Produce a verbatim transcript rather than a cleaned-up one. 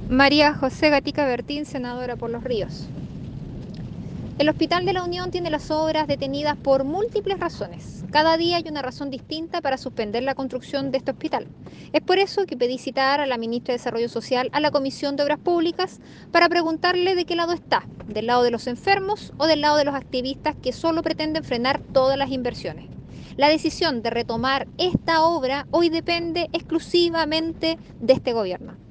María José Gatica Bertín, senadora por Los Ríos. El Hospital de la Unión tiene las obras detenidas por múltiples razones. Cada día hay una razón distinta para suspender la construcción de este hospital. Es por eso que pedí citar a la ministra de Desarrollo Social a la Comisión de Obras Públicas para preguntarle de qué lado está, del lado de los enfermos o del lado de los activistas que solo pretenden frenar todas las inversiones. La decisión de retomar esta obra hoy depende exclusivamente de este gobierno.